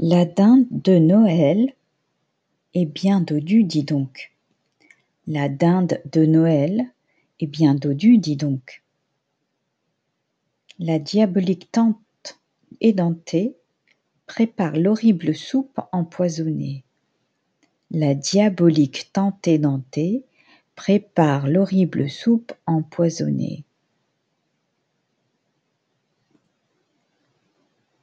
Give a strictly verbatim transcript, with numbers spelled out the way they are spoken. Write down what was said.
La dinde de Noël est bien dodue, dis donc. La dinde de Noël est bien dodue, dis donc. La diabolique tante édentée prépare l'horrible soupe empoisonnée. La diabolique tante édentée prépare l'horrible soupe empoisonnée.